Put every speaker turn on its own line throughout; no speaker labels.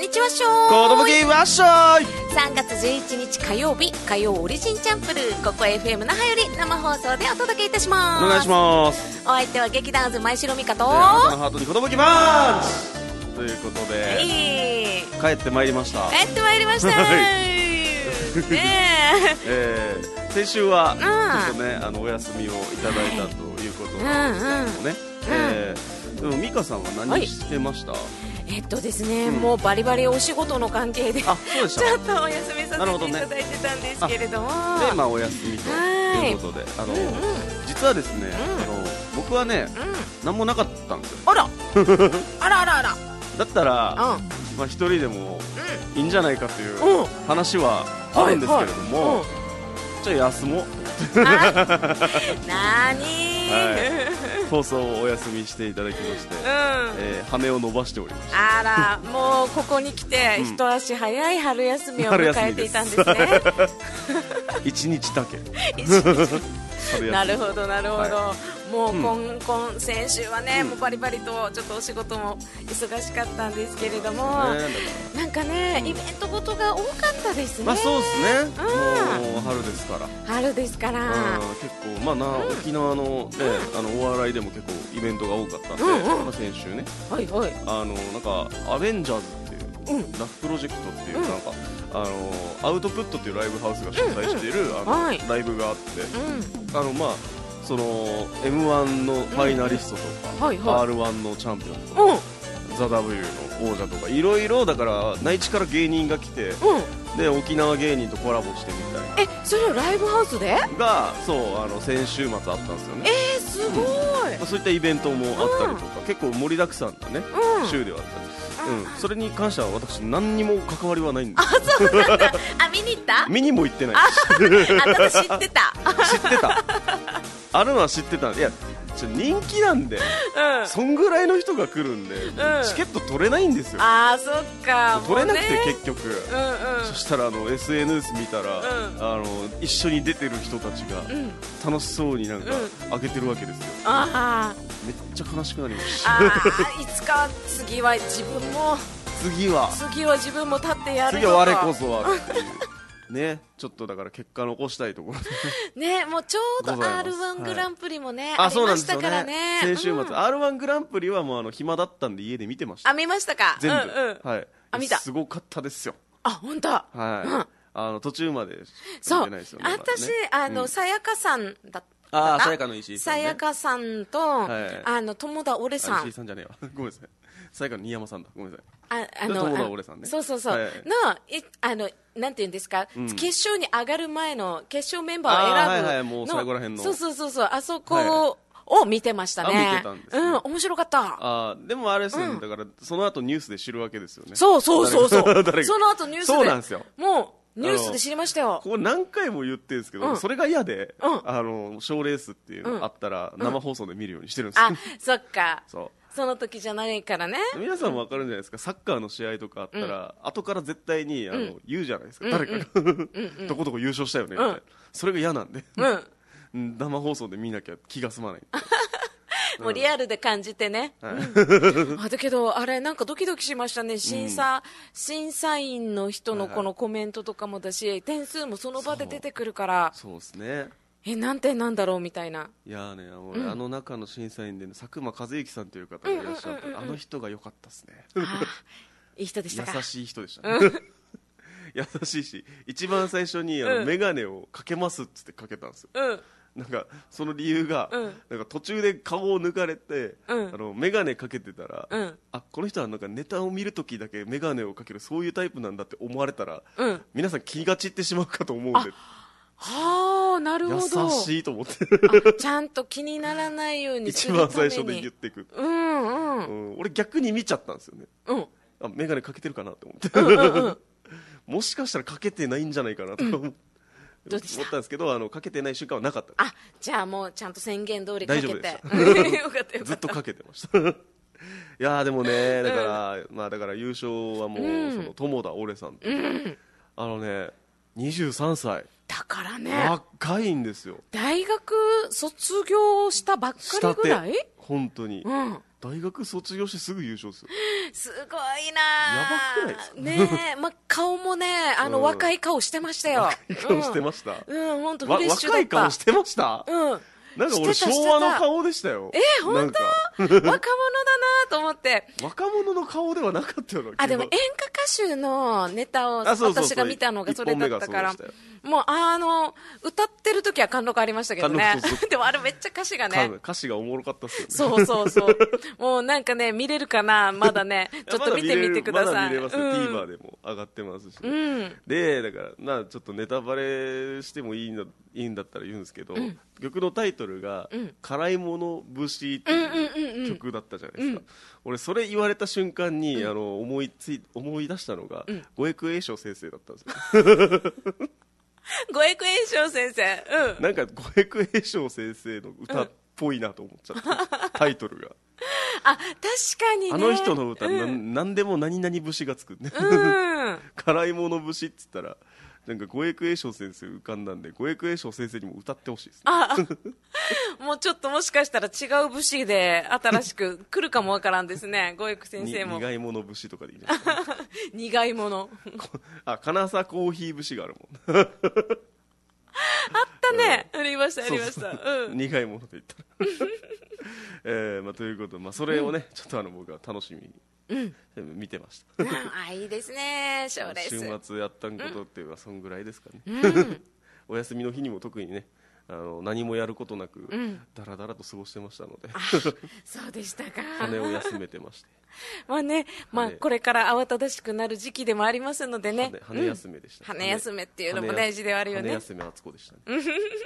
にちはしょー
子供ゲームわっしょーい。
3月11日火曜日、火曜オリジンチャンプルー、ここ FM 那覇より生放送でお届けいたします。
お願いします。
お相手は劇団渦前城美香と、
あなたのハートに子供ゲームマンチということで、帰ってまいりました。
帰ってまいりましたね
え。先週はちょっとね、お休みをいただいたということなんですけどもね。でも美香さんは何してました？
ですね、もうバリバリお仕事の関係でちょっとお休みさせていただいてたんですけれども、
で、まあお休みということで、実はですね、僕はね、何もなかったんですよ。
あらあらあらあら。
だったら、まあ一人でもいいんじゃないかという話はあるんですけれども、じゃあ休もう。
なーにー、
放送をお休みしていただきまして、羽を伸ばしておりました。
あら、もうここに来て一足早い春休みを迎えていたんですね。
1日だけ。
なるほどなるほど。もう先週はね、もうバリバリとちょっとお仕事も忙しかったんですけれども、なんかね、イベントごとが多かったですね。
まあそうですね。もう春ですから。
春ですから。
結構まあ沖縄のお笑いでも結構イベントが多かったんで、先週ね。はいはい。なんかアベンジャーズっていうラフプロジェクトっていうなんかアウトプットっていうライブハウスが主催しているライブがあって、まあその M1 のファイナリストとか R1 のチャンピオンとかザ・ W の王者とかいろいろだから内地から芸人が来て、で沖縄芸人とコラボしてみたいな。
それをライブハウスで
がそう先週末あったんですよね。
すごい。
そういったイベントもあったりとか、結構盛りだくさんなね週ではあったり。それに関しては私何にも関わりはないんです。
そうなんだ。見に行った？
見にも行ってない。
私知ってた。
知ってた。あるのは知ってた。いや人気なんで、そんぐらいの人が来るんで、チケット取れないんですよ。
そっか。
取れなくて結局、そしたらSNS 見たら、一緒に出てる人たちが楽しそうになんか上げてるわけですよ。めっちゃ悲しくなりました。
いつか次は自分も自分も立ってやるのか。
次は我こそはっていうね、ちょっとだから結果残したいところ
ね、もうちょうど R1 グランプリもね、ありましたからね。
先週末 R1 グランプリはもう暇だったんで家で見てました。
見ましたか？
全部。はい。
見た。
すごかったですよ。
本当。
はい。途中まで
そう。私さやかさんだった。
さやかの石井さん。
さやかさんと友田オレさん。
石井さんじゃねえわ。ごめんなさい。さやかの新山さんだ。ごめんなさい。
友田オレさんね。そうなんていうんですか、決勝に上がる前の決勝メンバーを選ぶ
もう最後らへんの。
そうあそこを見てましたね。
見てたんですね。
面白かった。
でもあれですね、だからその後ニュースで知るわけですよね。
そうその後ニュースで。
そうなんですよ。
もうニュースで知りましたよ。
ここ何回も言ってるんですけど、それが嫌で、賞レースっていうのあったら生放送で見るようにしてるんですよ。
そっか。その時じゃないからね。
皆さんも分かるんじゃないですか。サッカーの試合とかあったら、後から絶対に言うじゃないですか。誰かがどこどこ優勝したよねみたいな。それが嫌なんで、生放送で見なきゃ気が済まない。
もうリアルで感じてね。だけどあれなんかドキドキしましたね。審査員の人のこのコメントとかもだし、点数もその場で出てくるから。
そうですね。
何点なんだろうみたいな。
いやね、俺中の審査員で佐久間一行さんという方がいらっしゃって、あの人が良かったですね。
いい人でしたか？
優しい人でしたね。優しいし、一番最初にメガネをかけますっつってかけたんですよ。なんかその理由が、なんか途中で顔を抜かれて、メガネかけてたら、この人はなんかネタを見るときだけメガネをかけるそういうタイプなんだって思われたら、皆さん気が散ってしまうかと思うんで。
なるほど。
優しいと思って
ちゃんと気にならないようにするために
一番最初で言っていく。俺逆に見ちゃったんですよね。メガネかけてるかなと思って、もしかしたらかけてないんじゃないかなと思ったんですけど、かけてない瞬間はなかった。
じゃあもうちゃんと宣言通りかけて。
大丈夫でしたずっとかけてました。いやでもね、だから優勝はもうその友田オレさん、23歳
だからね、
若いんですよ。
大学卒業したばっかりぐらい。
本当に。 大学卒業してすぐ優勝ですよ。
すごいな
やばくないですか
ねえ、まあ、顔もね若い顔してましたよ。
若い顔してました。
本当フレッシュだった。
若い顔してました。なんか俺昭和の顔でしたよ。
本当若者だなと思って。
若者の顔ではなかったよな。
でも演歌歌手のネタを私が見たのがそれだったから、もう歌ってる時は貫禄ありましたけどね。でもあれめっちゃ歌詞がね、
歌詞がおもろかったっすよね。
そうそうそう。もうなんかね、見れるかな、まだね。ちょっと見てみてください。
まだ見れますよ。TVer でも上がってますし。で、だからちょっとネタバレしてもいいんだったら言うんですけど、曲のタイトルが辛いもの節っていう曲だったじゃないですか。俺それ言われた瞬間に思い出したのが五江栄翔先生だったんですよ。
五江栄翔先生、
なんか五江栄翔先生の歌っぽいなと思っちゃってタイトルが
確かにね、
あの人の歌、なんでも何々節がつくね。辛いもの節っつったらなんか五江栄翔先生浮かんだんで、五江栄翔先生にも歌ってほしいですね。
もうちょっともしかしたら違う節で新しく来るかもわからんですね。五江先生も
苦いもの節とかでいいですか。
苦いもの
金沢コーヒー節があるもん。あ
ったね、ありましたありました。
苦いもので言ったらということで、それをねちょっと僕は楽しみに見てました。
いいですね、賞レース。
週末やったんことっていうのはそんぐらいですかね。お休みの日にも特にね何もやることなくだらだらと過ごしてましたので。
そうでしたか。
羽を休めてまして。
これから慌ただしくなる時期でもありますのでね。
羽休めでした。
羽休めっていうのも大事ではあるよね。
羽休めあつこでしたね。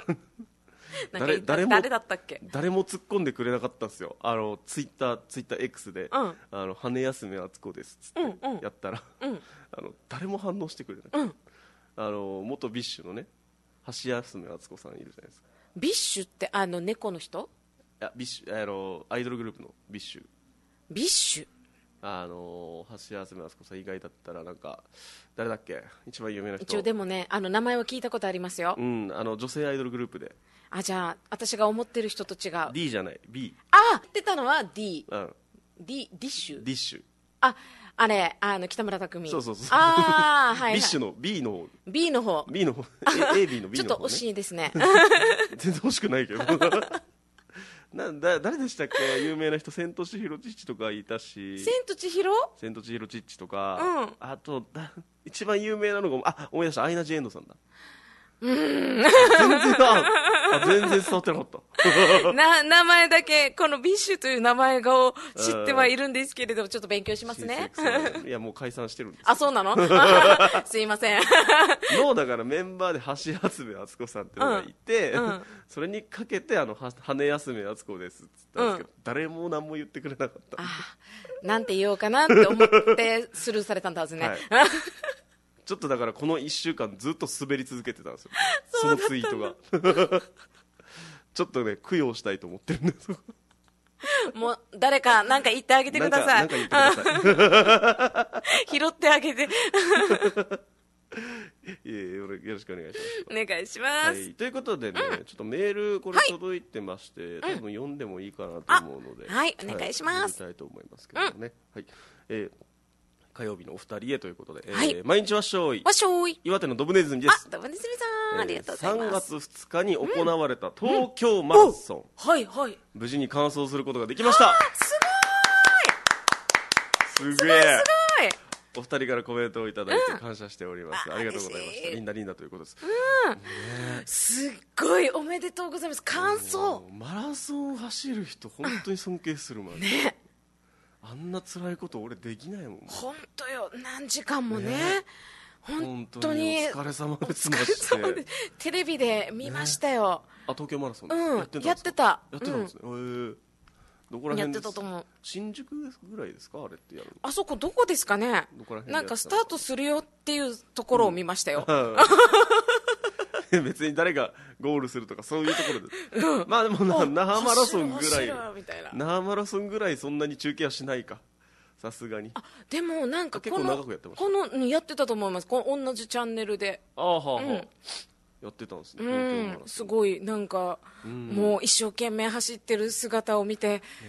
誰だったっけ。
誰も突っ込んでくれなかったんですよ。ツイッター X で羽休めあつこですっつってやったら誰も反応してくれなくて、元ビッシュのね橋休めあつこさんいるじゃないですか。
ビッシュって猫の人？
いやビッシュアイドルグループのビッシュ。
ビッシュ
橋休めあつこさん以外だったらなんか誰だっけ、一番有名な人。
一応でもね名前は聞いたことありますよ。
女性アイドルグループで。
じゃあ私が思ってる人と違う。
D じゃない B。
出たのは D。 ディッシュ。
ディッシュ。
あれ北村匠海。
そうそうそう。
はい、
ビッシュの B の方。
B の方。
B の方。AB の B の方、ね、
ちょっと惜しいですね。
全然惜しくないけど。誰でしたっけ、有名な人。千と千尋チッチとかいたし。
千と千尋
チッチとか、あと一番有名なのが思い出した、アイナ・ジ・エンドさんだ。全然伝わってなかった
名前だけ、このビッシュという名前を知ってはいるんですけれど、ちょっと勉強しますね。
いやもう解散してるんです。
そうなの。すいません。
だからメンバーで橋休めあつこさんってのがいて、それにかけて羽休めあつこですっつったんですけど、誰も何も言ってくれなかった。
なんて言おうかなって思ってスルーされたんだはずね。
ちょっとだからこの1週間ずっと滑り続けてたんですよ、そのツイートが。ちょっとね供養したいと思ってるんです。
もう誰か何か言ってあげてください。
なんか言ってくださ
い。拾ってあげて。
よろしくお願いします。
お願いします。
ということでね、ちょっとメールこれ届いてまして、多分読んでもいいかなと思うので、
お願いします。
読みたいと思いますけどね。火曜日のお二人へということで、毎日わっしょい岩手のドブネズミです。
ドブネズミさん、ありがとうございます。
3月2日に行われた東京マラソン、無事に完走することができました。すごいお二人からコメントをいただいて感謝しております。ありがとうございました。リンダリンダということです。
すっごいおめでとうございます。完走。
マラソン走る人本当に尊敬するもんね。あんな辛いこと俺できないもん。
本当よ、何時間もね。本当に
お疲れ様ですまして。
テレビで見ましたよ。
東京マラソン
やってた
んですね。どこら辺ですか。新宿ぐらいですか、あれってやる。
あそこどこですかね。なんかスタートするよっていうところを見ましたよ。
別に誰がゴールするとかそういうところで、でも那覇マラソンぐらい、那覇マラソンぐらいそんなに中継はしないか、さすがに。
でもなんか
結構長くやってました。
やってたと思います。この同じチャンネルで
やってたんですね。
すごいなんかもう一生懸命走ってる姿を見て、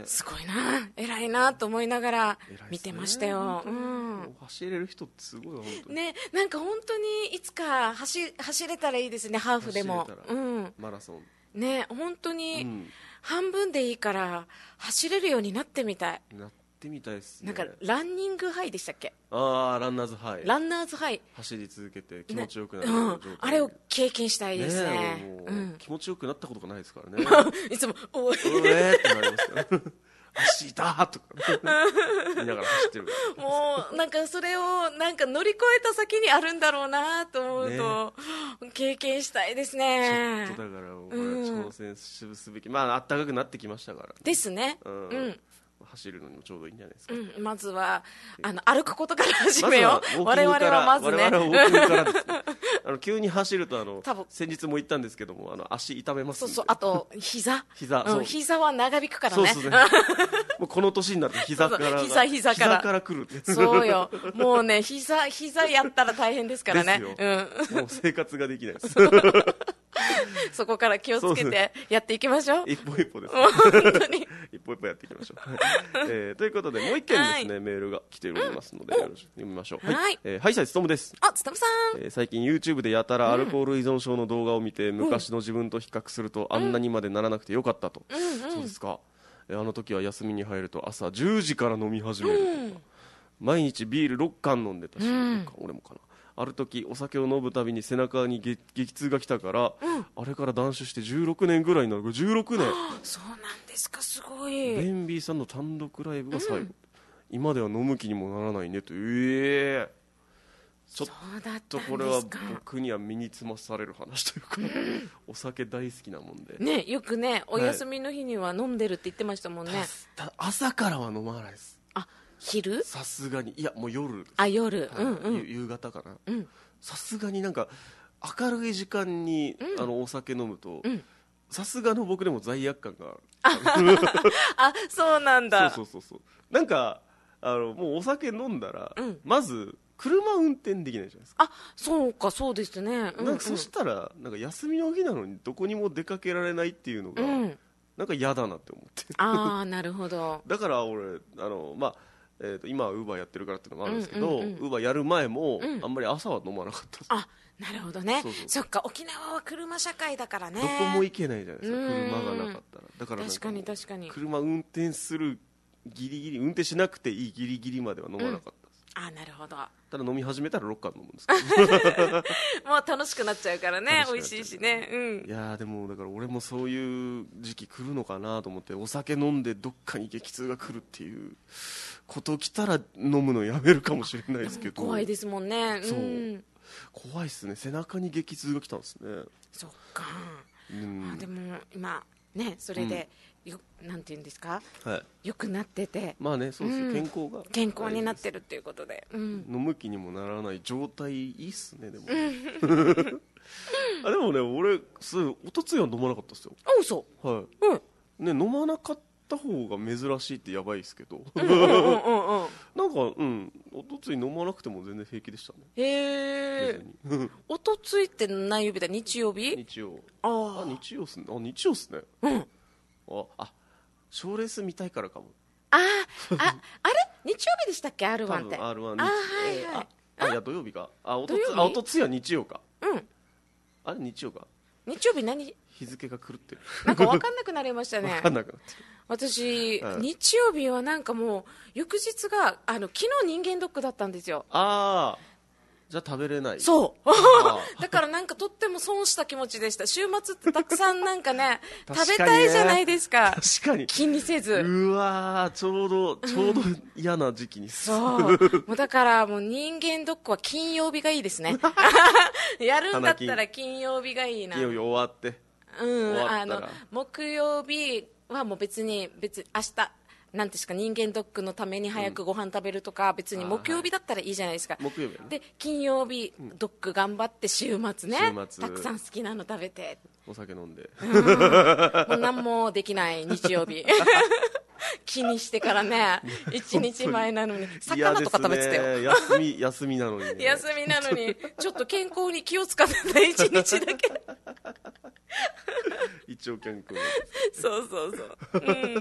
すごいな、偉いなと思いながら見てましたよ。
走れる人ってすごい、本当に
ね、なんか本当にいつか走れたらいいですね、ハーフでも。
マラソン
ね、本当に半分でいいから走れるようになってみたい。
なってみたいですね。
なんかランニングハイでしたっけ？
ランナーズハイ。
ランナーズハイ。
走り続けて気持ちよくなる状態、
あれを経験したいですね。
気持ちよくなったことがないですからね。
いつもお
えってなりますから。走ったとか見ながら走ってる。
もうなんかそれをなんか乗り越えた先にあるんだろうなと思うと、経験したいですね。
ちょっとだから挑戦すべき、まあ暖かくなってきましたから
ですね。
走るのにもちょうどいいんじゃないですか。
まずは歩くことから始めよう。我々はまずね。
我々はウォーキングからですね。急に走ると先日も言ったんですけども足痛めます。
そうそう、あと膝は長引くからね。
そうですね。もうこの年になって膝から来る。
そうよ。もうね、膝やったら大変ですからね。
もう生活ができないです。
そこから気をつけてやっていきましょう。
一歩一歩です。
本当に
一歩一歩やっていきましょう。ということでもう一件ですね、メールが来ておりますので読みましょう。はい、さいつとむです。
つとむさん。
最近 YouTube でやたらアルコール依存症の動画を見て、昔の自分と比較するとあんなにまでならなくてよかったと。そうですか。あの時は休みに入ると朝10時から飲み始めるとか、毎日ビール6缶飲んでたし、俺もかな。ある時お酒を飲むたびに背中に激痛が来たから、あれから断酒して16年ぐらいになる。16年。
そうなんですか、すごい。
ベンビーさんの単独ライブが最後、今では飲む気にもならないねと。ちょっとこれは僕には身につまされる話というか、お酒大好きなもんで
ね、よくね、お休みの日には飲んでるって言ってましたもんね。
朝からは飲まないです。
昼？
さすがに。いや、もう夜です。
夜。
夕方かな。さすがになんか明るい時間にお酒飲むと、さすがの僕でも罪悪感がある。
そうなんだ。
そうなんかもうお酒飲んだら、まず車運転できないじゃないですか。
そうか、そうですね。
そしたらなんか休みの日なのにどこにも出かけられないっていうのが、なんか嫌だなって思って。
なるほど。
だから俺今はウーバーやってるからっていうのもあるんですけど、ウーバーやる前もあんまり朝は飲まなかったです。
なるほどね。そっか、沖縄は車社会だからね。
どこも行けないじゃないですか、車がなかったら。だから
確かに
車運転するギリギリ、運転しなくていいギリギリまでは飲まなかったです。
なるほど。
ただ飲み始めたら6缶飲むんですけど
もう楽しくなっちゃうからね、美味しいしね。
いやでもだから俺もそういう時期来るのかなと思って、お酒飲んでどっかに激痛が来るっていうこと来たら飲むのやめるかもしれないですけど。
怖いですもんね。
怖いっすね。背中に激痛が来たんですね。
そっか。でも今ね、それでなんていうんですか、良くなってて、
まあね、そうです。
健康になってるっていうことで、
飲む気にもならない状態いいっすね。でもでもね、俺おとついは飲まなかったですよ。
嘘。
ね、飲まなかった方が珍しいってやばいですけど、なんかおとつい飲まなくても全然平気でしたね。
へえ。おとついって何曜日だ？日曜日？
日曜っすね。日曜っすね。賞レース見たいからかも。
あれ日曜日でしたっけ、 R1 って。
R1 いや土曜日か。おとついは日曜か。あれ日曜か。
日曜日
日付が狂ってる。
なんか分かんなくなりましたね。
分かんなくなってる。
私、日曜日はなんかもう翌日が昨日人間ドックだったんですよ。
じゃあ食べれない。
そうだからなんかとっても損した気持ちでした。週末ってたくさんなんかね食べたいじゃないですか。
確かに
気にせず。
うわー、ちょうど嫌な時期に。
もうだからもう人間ドックは金曜日がいいですね。やるんだったら金曜日がいいな。
金曜日終わって、
木曜日はもう別に明日なんですか、人間ドックのために早くご飯食べるとか、別に木曜日だったらいいじゃないですか。
木曜日
で金曜日ドック頑張って週末ね、たくさん好きなの食べて
お酒飲んで、
もう何もできない日曜日。気にしてからね、1日前なのに魚とか食べてたよ。
休みなのにね。
休みなのにちょっと健康に気を使ってた1日だけ。
一応健康。
そう。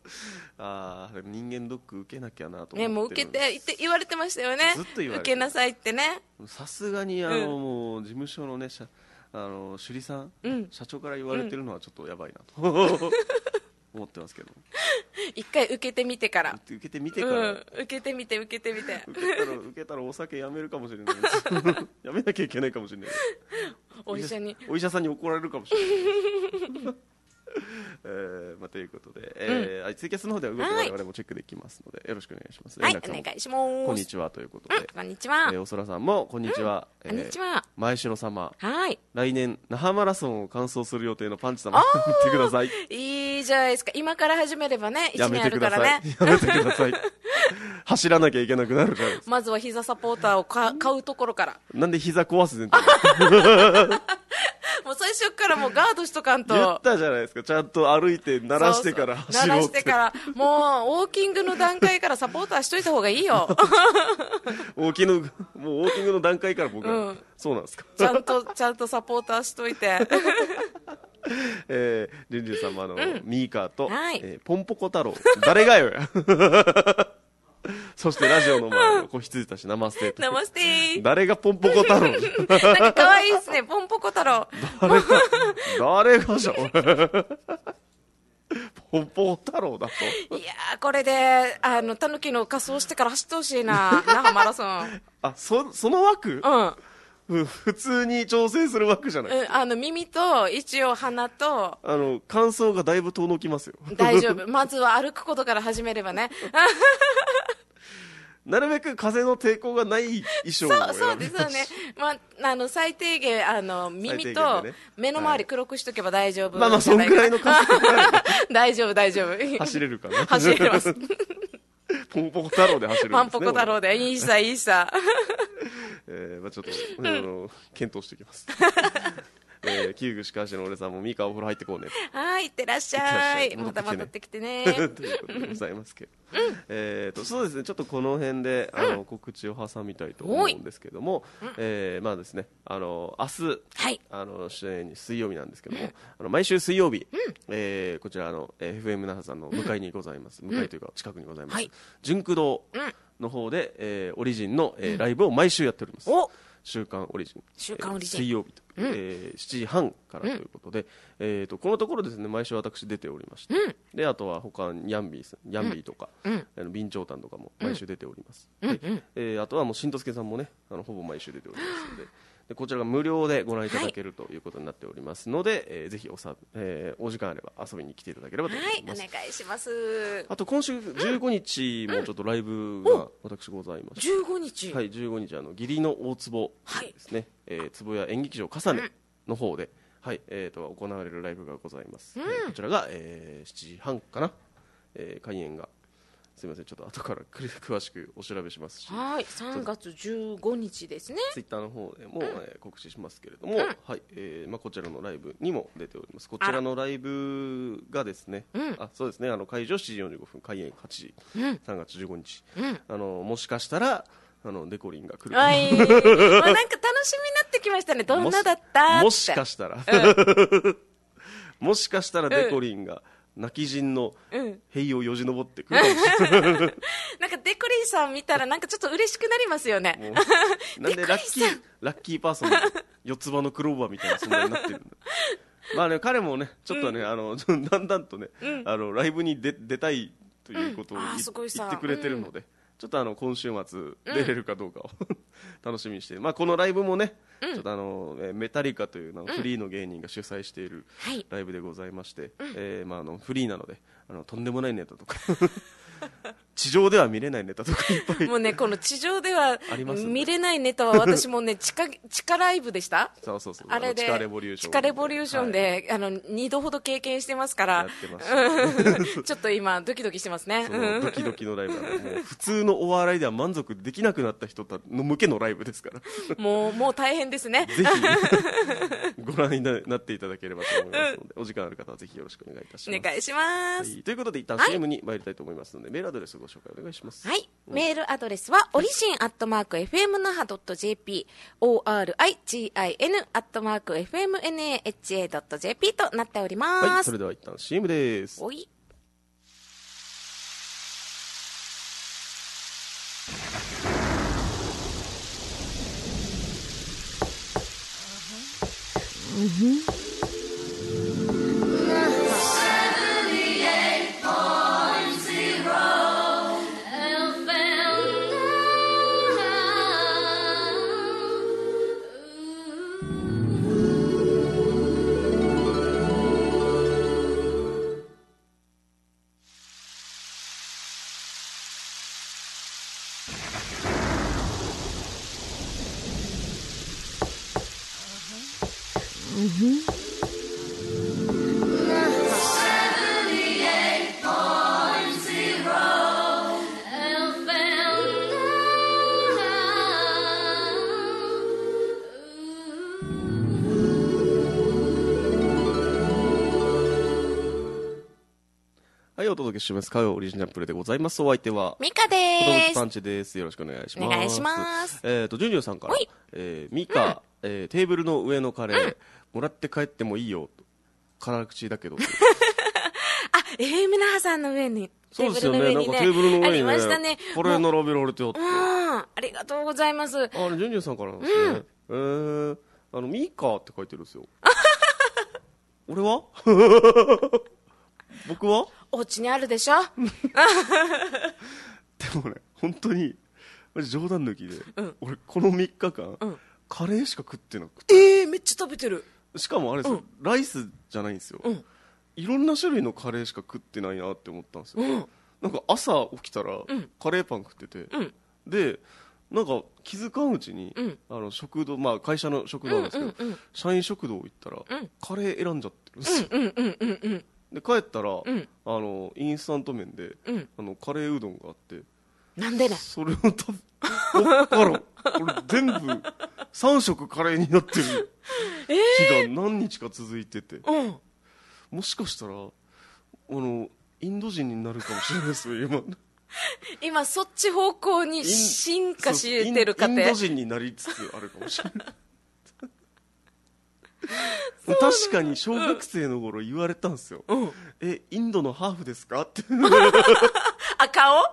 人間ドック受けなきゃなと思ってる。
もう受けてって言われてましたよね。
ずっと言われて
受けなさいってね。
さすがにもう事務所のね首里さん、社長から言われてるのはちょっとやばいなと思ってますけど。
一回受けてみてから。
受けてみてから。
受けてみて。受
けたらお酒やめるかもしれないやめなきゃいけないかもしれない。お医者さんに怒られるかもしれないということで、ツイキャスの方では動き我々もチェックできますので、よろしくお願いします。
はい、お願いします。
こんにちはということで、
こんにちは。
おそらさんもこんにちは。
こんにちは。
前城様、
はい。
来年那覇マラソンを完走する予定のパンチ様、見てください。
いいじゃないですか。今から始めればね、1年あるからね。
やめてください。走らなきゃいけなくなるじゃないですか。
まずは膝サポーターを買うところから。
なんで膝壊す前提
もう最初からもうガードしとかんと。
言ったじゃないですか。ちゃんと歩いて鳴らしてから走ろうって。
鳴らしてから、もうウォーキングの段階からサポーターしといた方がいいよ。
ウォーキングの段階から僕は、そうなんですか。
ちゃんとサポーターしといて。
ジュンジュン様のミーカーと、ポンポコ太郎、誰がよや。そしてラジオの前の子羊たちナマステ。
ナマステ。
誰がポンポコ太郎。
なんか可愛いですね、ポンポコ太郎。
誰がじゃポンポコ太郎だと。
いやー、これでタヌキの仮装してから走ってほしいな、那覇マラソン。
その枠。普通に調整する枠じゃない。
耳と一応鼻と
感想がだいぶ遠のきますよ。
大丈夫。まずは歩くことから始めればね。
なるべく風の抵抗がない衣装を
そうですよね。最低限耳と目の周り黒くしとけば大丈夫。
まあそんぐらいの感想
大丈夫。
走れるかな。
走れます。
ポンポコ太郎で走るんですね。
ポンポコ太郎でいいさ。
ちょっと検討してきます。旧具しかしの俺さんもミカお風呂入ってこうね。
はい、いってらっしゃい。また戻ってきてね。
ということでございますけど。そうですね、ちょっとこの辺で告知を挟みたいと思うんですけども、まあですね、明日、水曜日なんですけども、毎週水曜日、こちらFM 那覇さんの向かいにございます。向かいというか近くにございます。純駆動の方で、オリジンのライブを毎週やっております。週刊オリジン。水曜日と。7時半からということで、このところですね、毎週私出ておりまして、であとは他ヤンビーとか、備長炭とかも毎週出ております。あとはもうしんとすけさんもね、ほぼ毎週出ておりますので、こちらが無料でご覧いただけるということになっておりますので、ぜひお時間あれば遊びに来ていただければと思います。
はい、お願いします。
あと今週15日もちょっとライブが私ございまして、
15日
はい、15日義理の大坪ですね、坪谷演劇場重ねの方で、行われるライブがございます。こちらが、7時半かな、開演が。すみません、ちょっと後から詳しくお調べしますし、
はい、3月15日ですね。
ツイッターの方でも、告知しますけれども、こちらのライブにも出ております。こちらのライブがですね、そうですね、会場7時45分、開演8時、3月15日、もしかしたらデコリンが来るかも。なんか楽しみにな
ってきましたね。どんなだったって。
もしかしたら、もしかしたらデコリンが泣き人の塀をよじ登ってくるかもしれない。なんか
デコリンさん見たらなんかちょっと嬉しくなりますよね。
なんでラッキーパーソン、四つ葉のクローバーみたいな存在になってるんだ。まあね、彼もね、ちょっとね、だんだんとね、ライブに出たいということを言ってくれてるので、ちょっと今週末出れるかどうかを楽しみにして、このライブもね、ちょっとメタリカというフリーの芸人が主催しているライブでございまして、フリーなのでとんでもないネタとか地上では見れないネタとかいっぱい
もうね、この地上では見れないネタは私もね、地下ライブでした。
そう
あれで
地下レボリューション
で2度ほど経験してますから、ちょっと今ドキドキしてますね。
ドキドキのライブはもう普通のお笑いでは満足できなくなった人の向けのライブですから
もう大変ですね。
ぜひご覧になっていただければと思いますので、お時間ある方はぜひよろしくお願いいたします。
お願いします。
ということで一旦 CM に参りたいと思いますので、メールアドレスをご紹介お願いします。
はい、メールアドレスはオリジン@fmnaha.jp origin@fmnaha.jp となっております。
はい、それでは一旦 CM です。
おい。
はい、お届けします火曜オリジナルプレイでございます。お相手は
ミカで
ーす。
す。
パンチです。よろしくお願いします。
お願いします。
ジュニアさんから、ミカ、テーブルの上のカレー、もらって帰ってもいいよ。辛口だけど。
あ、ミナハさんの上に、
そうですよね。なんかテーブルの上にね、
ありましたね。
カレー並べられてあって。
ありがとうございます。
あれ、ジュニアさんからなんですね。ミカって書いてるんですよ。俺は僕は
お家にあるでしょ。
でもね、本当に冗談抜きで、俺この3日間、カレーしか食ってなくて。
めっちゃ食べてる。
しかもあれですよ、ライスじゃないんですよ、いろんな種類のカレーしか食ってないなって思ったんですよ、なんか朝起きたら、カレーパン食ってて、でなんか気づかんうちに、食堂、まあ会社の食堂なんですけど、社員食堂行ったら、カレー選んじゃってるんですよ。で帰ったら、インスタント麺で、カレーうどんがあって、
なんでね、
それをこっから俺全部3食カレーになってる日が何日か続いてて、もしかしたらインド人になるかもしれないですよ
今そっち方向に進化してる過程、
インド人になりつつあるかもしれない確かに小学生の頃言われたんですよ、インドのハーフですかって
あ、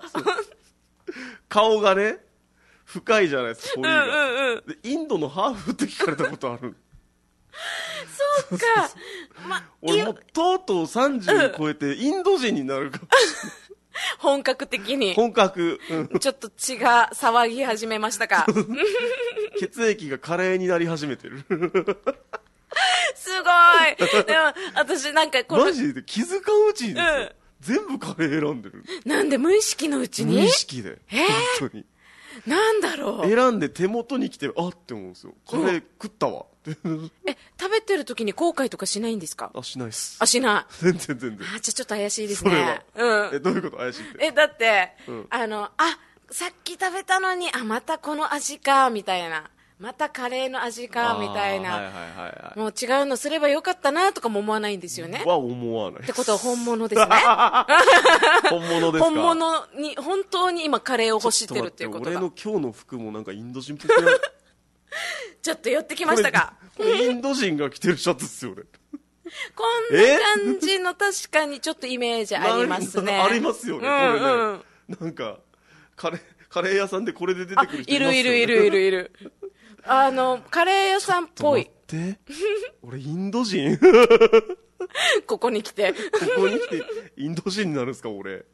顔がね深いじゃないですか、彫りが、でインドのハーフって聞かれたことある
そうか
俺もうとうとう30超えてインド人になるかもしれない
本格的に
本格、
ちょっと血が騒ぎ始めましたか
血液がカレーになり始めてる
すごい。でも私なんか
マジで気づかんうちにですよ、全部カレー選んでる。
なんで無意識のうちに、
無意識で、本当に
なんだろう、
選んで手元に来てあって思うんですよ、カレー食ったわって
食べてる時に後悔とかしないんですか？
しないっす。
しない。
全然
じゃあちょっと怪しいですね。
それは、どういうこと怪しいって。
だって、さっき食べたのにまたこの味かみたいな、またカレーの味かみたいな、もう違うのすればよかったなとかも思わないんですよね。
は思わない
ってことは本物ですね
本物ですか？
本物に本当に今カレーを欲してるっていうことだ。
俺の今日の服もなんかインド人っぽくない
ちょっと寄ってきましたか？
これインド人が着てるシャツっすよね
こんな感じの確かにちょっとイメージありますね
ありますよね、これね、なんかカレー屋さんでこれで出てくる人いますよね。
いるカレー屋さんっぽい。
ちょっと待って俺インド人
ここに来て
インド人になるんですか俺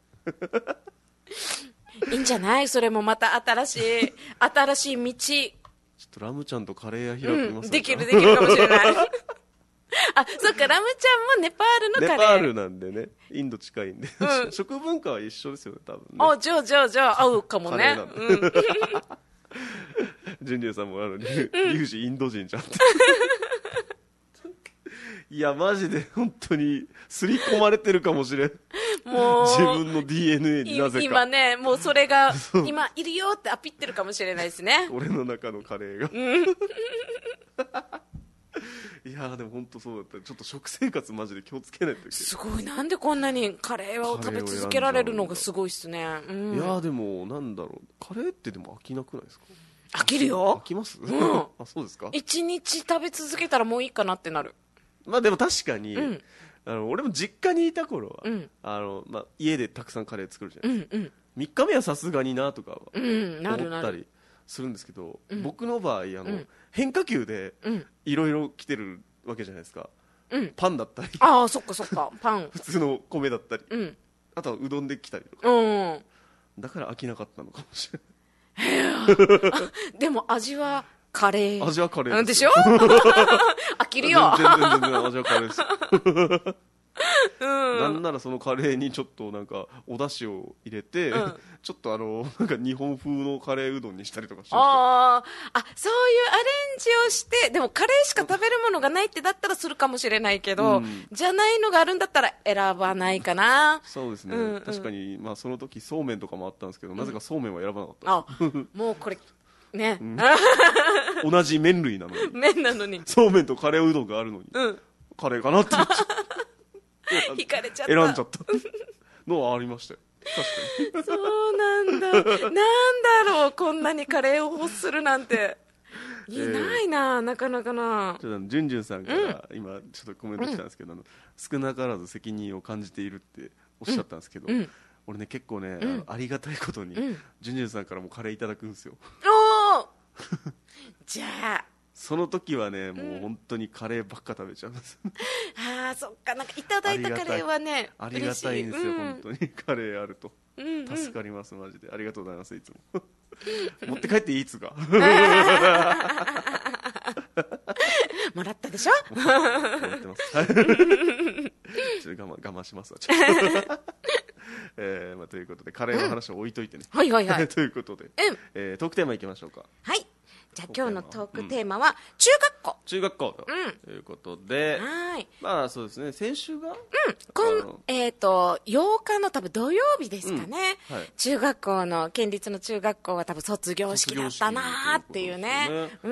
いいんじゃない？それもまた新しい道。
ちょっとラムちゃんとカレー屋開きます、
できるかもしれないそっか、ラムちゃんもネパールのカレー。
ネパールなんでね、インド近いんで、食文化は一緒ですよね、多分ね。
じゃあ合うかもね。
ジュニアさんもリュウジインド人じゃんっていやマジで本当に刷り込まれてるかもしれん、もう自分の DNA になぜか
今ね、もうそれが今いるよってアピってるかもしれないですね
俺の中のカレーがいやでも本当そうだった。ちょっと食生活マジで気をつけないといけない。
すごい、なんでこんなにカレーを食べ続けられるのがすごいっすね、
いやでもなんだろう、カレーってでも飽きなくないですか？
飽きるよ。
飽きます？そうですか？
1日食べ続けたらもういいかなってなる。
まあでも確かに、俺も実家にいた頃は、家でたくさんカレー作るじゃないですか、3日目はさすがになとかは思ったりするんですけど、僕の場合変化球でいろいろ来てるわけじゃないですか、
パ
ンだったり
ああそっかそっかパン
普通の米だったり、あとはうどんできたりとか、だから飽きなかったのかもしれない
でも味はカレーでしょ飽きるよ
全然味はカレーですなんならそのカレーにちょっとなんかお出汁を入れて、ちょっとなんか日本風のカレーうどんにしたりとかして
そういうアレンジをして、でもカレーしか食べるものがないってだったらするかもしれないけど、じゃないのがあるんだったら選ばないかな。
そうですね、確かに、まあ、その時そうめんとかもあったんですけど、なぜかそうめんは選ばなかったです。
もうこれね、
同じ麺類なのに
そ
うめんとカレーうどんがあるのに、カレーかなって
引かれちゃった
選んじゃったのはありましたよ。確かに
そうなんだなんだろう、こんなにカレーを欲するなんていないな、なかなかな。
じゅんじゅんさんから今ちょっとコメント来たんですけど、少なからず責任を感じているっておっしゃったんですけど、俺ね結構ね、ありがたいことに、じゅんじゅんさんからもカレーいただくんですよ。
じゃあ
その時はね、もう本当にカレーばっか食べちゃうんです
そっか、なんかいただいたカレーはね
ありがたいんですよ、本当にカレーあると助かります、マジでありがとうございます。いつも持って帰っていいつが
もらったでしょ
もらってますちょっと我慢しますわまあ、ということでカレーの話を置いといてね、ということで、トークテーマいきましょうか。
はい、じゃあ今日のトークテーマは中学校
ということで、まあそうですね、先週が
8日の多分土曜日ですかね、中学校の県立の中学校は多分卒業式だったなーっていうね。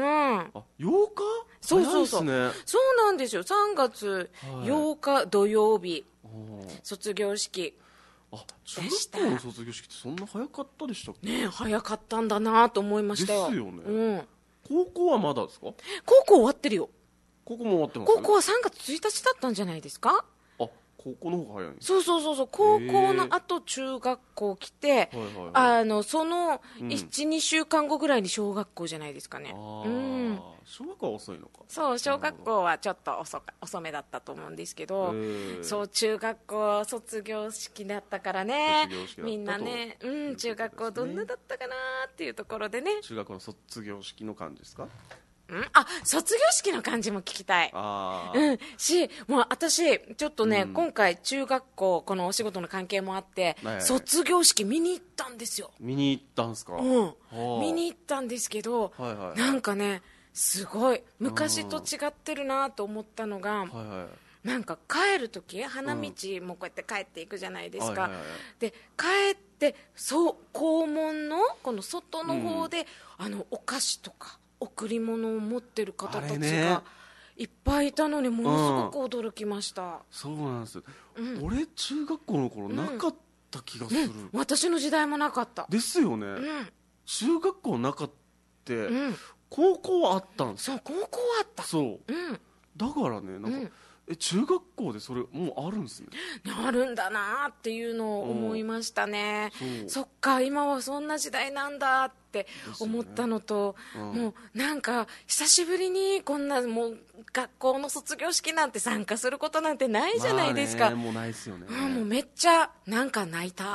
8日
そうなんですよ。3月8日土曜日、卒業式
中学校の卒業式ってそんな早かったでしたっけ
ね。早かったんだなと思いましたよ。
ですよね、高校はまだですか？
高校終わってるよ。
高校も終わってますね。
高校は3月1日だったんじゃないですか？
高校の方が早いんです。
そう高校の後中学校来て、その 1,2 週間後ぐらいに小学校じゃないですかね。
小学校は遅いのか。
そう、小学校はちょっと遅めだったと思うんですけど、そう、中学校卒業式だったからね、みんなね、中学校どんなだったかなっていうところでね。
中学校の卒業式の感じですか？
卒業式の感じも聞きたい。もう私ちょっとね、今回中学校このお仕事の関係もあって、卒業式見に行ったんですよ。
見に行ったんですか？
見に行ったんですけど、なんかねすごい昔と違ってるなと思ったのが、なんか帰るとき花道もこうやって帰っていくじゃないですか。で帰って校門のこの外の方で、お菓子とか贈り物を持ってる方たちがいっぱいいたのに、ものすごく驚きました。
そうなんです、俺中学校の頃なかった気がする、
私の時代もなかった
ですよね、中学校なかった、高校はあったんです。
そう、高校はあった。
だからね、なんか中学校でそれもうあるんですね。
あるんだなっていうのを思いましたね。そっか、今はそんな時代なんだって思ったのと、もうなんか久しぶりにこんなもう学校の卒業式なんて参加することなんてないじゃないですか。
もうないですよね。
もうめっちゃなんか泣いた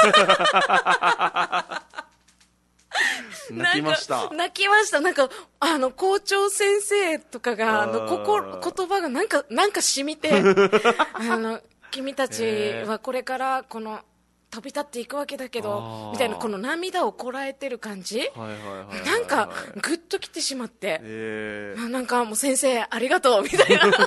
泣きました。
なんか校長先生とかが言葉がなんか染みて君たちはこれからこの飛び立っていくわけだけどみたいな、この涙をこらえてる感じ、なんかグッときてしまって、なんかもう先生ありがとうみたいな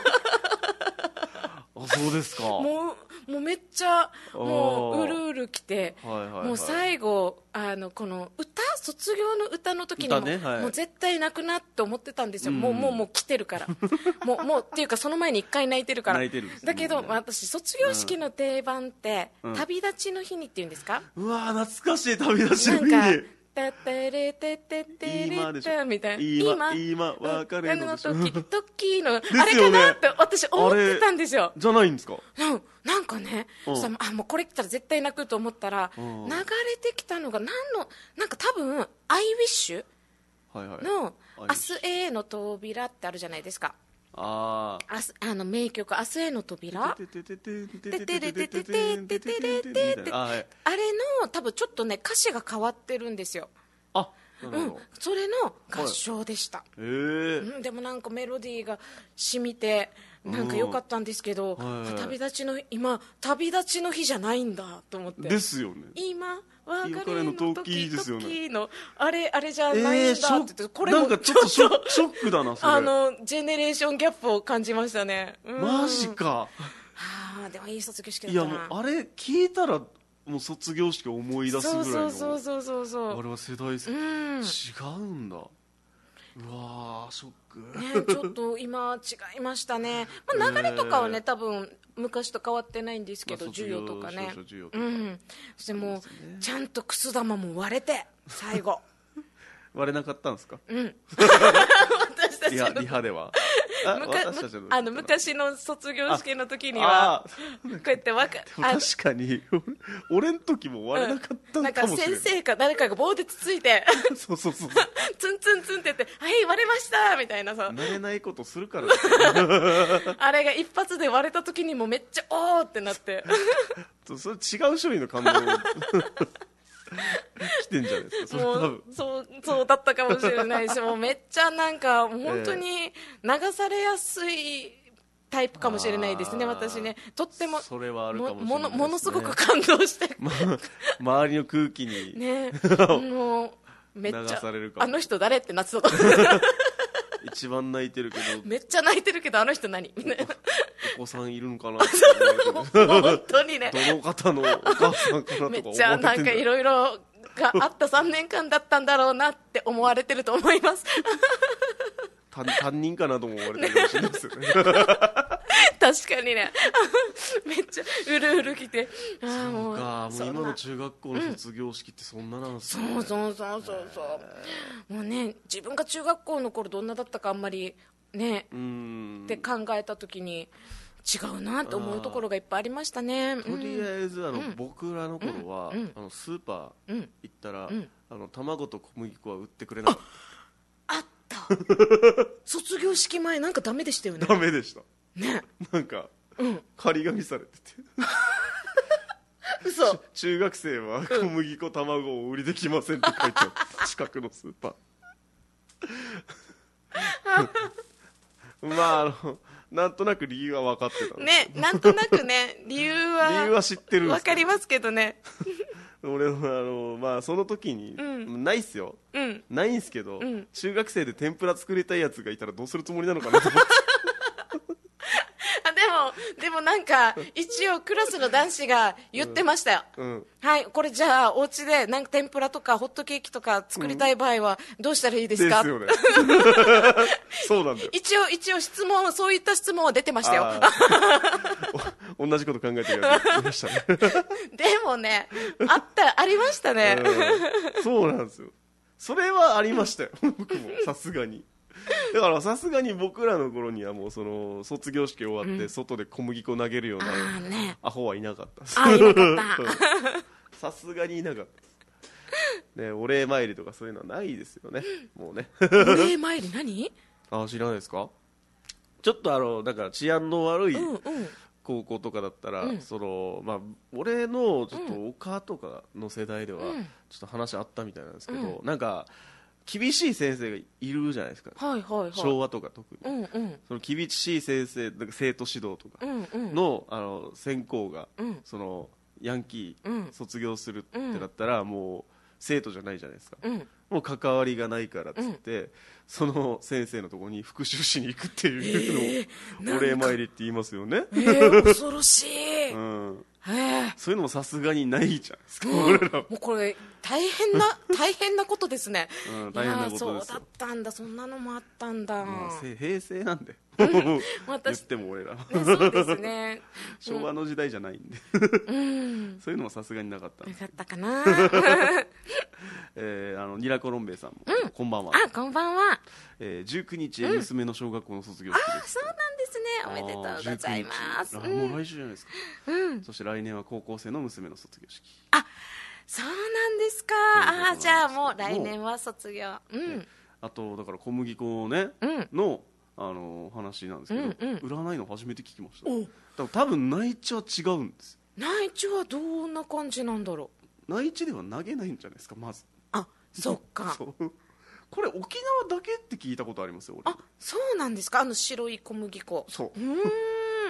そうですか。
もうめっちゃもううるうるきて、もう最後この卒業の歌の時にも、もう絶対泣くなって思ってたんですよ。もう来てるからもうっていうかその前に1回泣いてるから。だけど私卒業式の定番って、旅立ちの日にっていうんですか。
うわ懐かしい、旅立ちの日に
タッタレテテテレタみたいな、
今別れの
時のあれかなって私思ってたんですよ。
じゃないんですか。
なんかね、もうこれ来たら絶対泣くと思ったら、流れてきたのがなんか多分アイウィッシュの明日への扉ってあるじゃないですか。 名曲「明日への扉」あれの多分ちょっとね歌詞が変わってるんですよ。それの合唱でした。でもなんかメロディーが染みてなんか良かったんですけど、旅立ちの日じゃないんだと思って。
ですよね。
今別れの時のあれじゃないんだって言って、これも
なんかちょっとショックだなそれ。
ジェネレーションギャップを感じましたね。
マジか。
でもいい卒業式だったな。
いやもうあれ聞いたらもう卒業式を思い出すぐらいの。
そう
あれは世代違うんだ。うわーショック、
ちょっと今違いましたね。流れとかはね多分昔と変わってないんですけど、授業とかね。そしてもうちゃんとくす玉も割れて最後
割れなかったんですか？
私たちの
リハでは
昔の卒業式の時にはこうやって
確かに俺の時も割れなかったのかもしれない。
なんか先生か誰かが棒でつついて
そうツンツ
ンって言って「はい割れました」みたいなさ、
慣れないことするから
あれが一発で割れた時にもめっちゃおーってなって
それ違う種類の感動来てんじゃないですか。それ多分
そうだったかもしれないし、もうめっちゃなんか本当に流されやすいタイプかもしれないですね、私ね。とっても
それはあるかもしれないですね。
ものすごく感動して
周りの空気に
ねもうめっちゃ
流されるかも。
あの人誰ってなってた
一番泣いてるけど
めっちゃ泣いてるけどあの人何みたいな
お子さんいるんかな
本当にね、
どの方のお母さんかなとか思ってんだ。
めっちゃなんかいろいろがあった3年間だったんだろうなって思われてると思います
担任かなとも思われてるかもしれないですよね
確かにねめっちゃうるうるきて、
もう今の中学校の卒業式ってそんななんですね。
そうもうね、自分が中学校の頃どんなだったかあんまりねって考えた時に違うなと思うところがいっぱいありましたね。
とりあえず僕らの頃はスーパー行ったら卵と小麦粉は売ってくれなかった。
あった卒業式前なんかダメでしたよね。
ダメでした
ね。
なんか仮紙されてて
嘘。
中学生は小麦粉卵を売りできませんって書いてある近くのスーパーなんとなく理由は分かってた
ね。なんとなくね理由は
知ってるんです。
分かりますけどね
俺はその時に、ないっすよ、ないんすけど、中学生で天ぷら作りたいやつがいたらどうするつもりなのかなと思って
でもなんか一応クラスの男子が言ってましたよ、はい、これじゃあお家でなんか天ぷらとかホットケーキとか作りたい場合はどうしたらいいですか、
ですよねそうなんだよ。
一応そういった質問は出てましたよ
同じこと考えてるやついましたね
でもねありましたね
そうなんですよ。それはありましたよ僕もさすがに。だからさすがに僕らの頃にはもうその卒業式終わって外で小麦粉投げるようなアホはいなかったです。
いなかった
さすがにいなかったね。お礼参りとかそういうのはないですよねもうね
お礼参り何？
知らないですか？ちょっとだから治安の悪い高校とかだったら、俺のちょっとお母とかの世代ではちょっと話あったみたいなんですけど、なんか厳しい先生がいるじゃないですか、昭和とか特に、その厳しい先生、なんか生徒指導とかの、専攻が、そのヤンキー卒業するってなったら、もう生徒じゃないじゃないですか、もう関わりがないからっつって、その先生のところに復習しに行くっていうのをお礼参りって言いますよね。
恐ろしい、
そういうのもさすがにないじゃないですか、俺ら
もうこれ大変なことですね。
大変なことですよ。
そうだったんだ、そんなのもあったんだ。
平成なんで言っても俺ら
そうですね
昭和の時代じゃないんでそういうのもさすがになかった
なかったかな
ニラコロンベイさんも、こんばんは。
こんばんは。
19日娘の小学校の卒業式です。
そうなんですね、おめでとうございます。
もう来週じゃないですか。そして来年は高校生の娘の卒業式。
そうなんですか。じゃあもう来年は卒業。
あとだから小麦粉ねの話なんですけど、占いの初めて聞きました。多分内地は違うんです。
内地はどんな感じなんだろ
う。内地では投げないんじゃないですか、まず。
あ、そっか。
これ沖縄だけって聞いたことありますよ、俺。
あ、そうなんですか。白い小麦粉。
そう。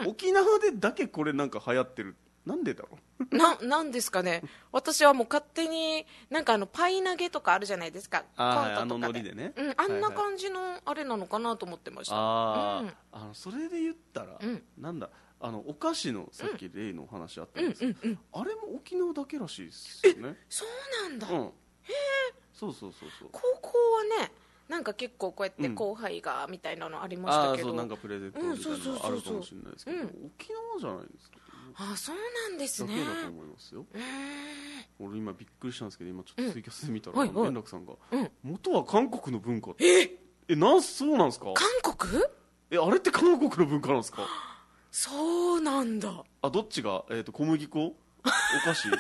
沖縄でだけこれなんか流行ってる。なんでだろ
う。なんですかね。私はもう勝手になんかパイ投げとかあるじゃないですか。
ノリでね。
あんな感じのあれなのかなと思ってました。
それで言ったら、なんだお菓子のさっき例の話あったんですけど、あれも沖縄だけらしいですよね。
そうなんだ。へえ。
そう。
高校はね。なんか結構こうやって後輩がみたいなのありましたけど、
なんかプレゼントみたいなのあるかもしれないですけど、沖縄じゃないですか。
そうなんですね。
だけだと思いますよ。俺今びっくりしたんですけど、今ちょっとツイキャスで見たら円楽さんが元は韓国の文化って。そうなんですか。
韓国？
あれって韓国の文化なんですか。
そうなんだ。
どっちが小麦粉お菓子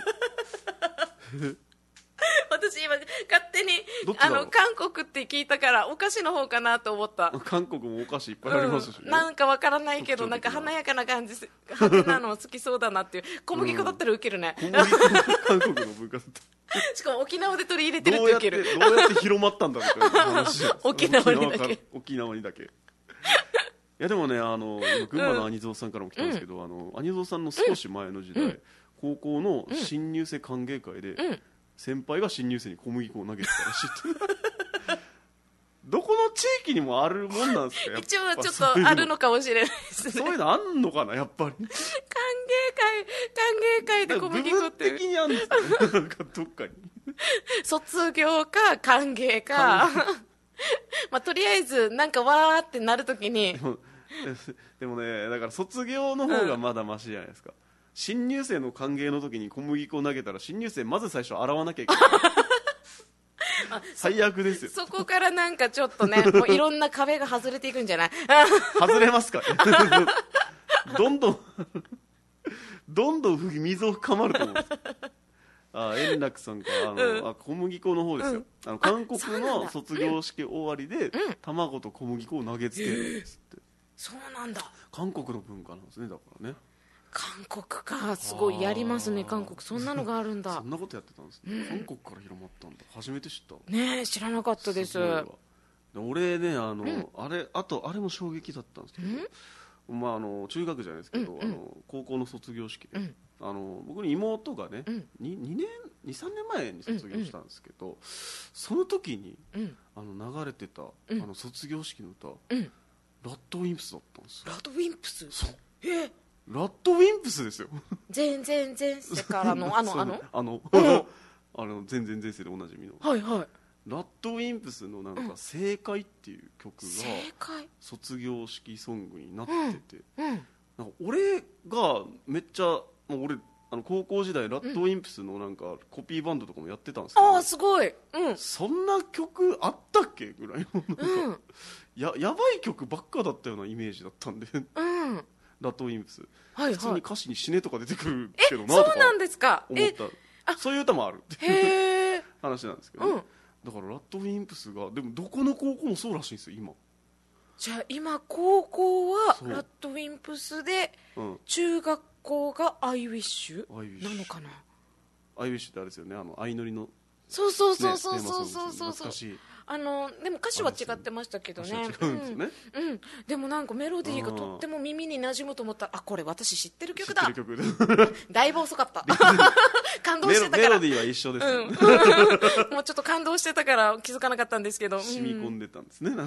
私今勝手に韓国って聞いたからお菓子の方かなと思った。
韓国もお菓子いっぱいありますしね、
なんかわからないけどなんか華やかな感じ派手なの好きそうだなっていう。小麦粉だったらウケるね、
小麦粉韓国の文化だった
しかも沖縄で取り入れてるってウケる。
どうやって広まったんだみたいな話
沖縄にだけ
いやでもね群馬のアニゾウさんからも来たんですけど、アニゾウさんの少し前の時代、高校の新入生歓迎会で、先輩が新入生に小麦粉を投げてたらしいってどこの地域にもあるもんなんですか。
一応ちょっとあるのかもしれないですね。
そういうのあんのかな、やっぱり。歓
迎会で小麦粉って。
部分的にあるんですかね。なんかどっかに。
卒業か歓迎か。まあとりあえずなんかわーってなるときに。
でもね、だから卒業の方がまだマシじゃないですか。新入生の歓迎の時に小麦粉を投げたら新入生まず最初洗わなきゃいけない最悪ですよ。
そこからなんかちょっとねもういろんな壁が外れていくんじゃない
外れますかねどんどん溝を深まると思うんです。円楽さんから小麦粉の方ですよ、韓国の卒業式終わりで、卵と小麦粉を投げつけるんですって。
そうなんだ。
韓国の文化なんですね。だからね、
韓国か、すごいやりますね。韓国そんなのがあるんだ。
そんなことやってたんですね、韓国から広まったんだ。初めて知った
ね。知らなかったです。
俺ねあれも衝撃だったんですけど、中学じゃないですけど、高校の卒業式で、僕に妹がね、2年3年前に卒業したんですけど、その時に、流れてた、卒業式の歌、ラッドウィンプスだったんですよ。
ラッドウィンプス。
そう。ラッドウィンプスですよ。
全然前世からの
全然前世でおなじみの。
はいはい。
ラッドウィンプスのなんか正解っていう曲が卒業式ソングになってて、なんか俺がめっちゃ俺高校時代ラッドウィンプスのなんかコピーバンドとかもやってたんですけど、
すごい、
そんな曲あったっけぐらいのなんか、やばい曲ばっかだったようなイメージだったんで、ラッドウィンプス、普通に歌詞に死ねとか出てくるけどなとか
そうなんですか。
思った。そういう歌もあるっていう話なんですけど、だからラッドウィンプスがでもどこの高校もそうらしいんですよ今。
じゃあ今高校はラッドウィンプスで、中学校がアイウィッシュなのかな。
アイウィッシュってあれですよね、相乗りの。
そう懐かしい。でも歌詞は違ってましたけどね。でもなんかメロディーがとっても耳に馴染むと思ったら、これ私知ってる曲だ。だいぶ遅かった感動してたから。
メロディーは一緒ですよ、
もうちょっと感動してたから気づかなかったんですけど、
染み込んでたんですね。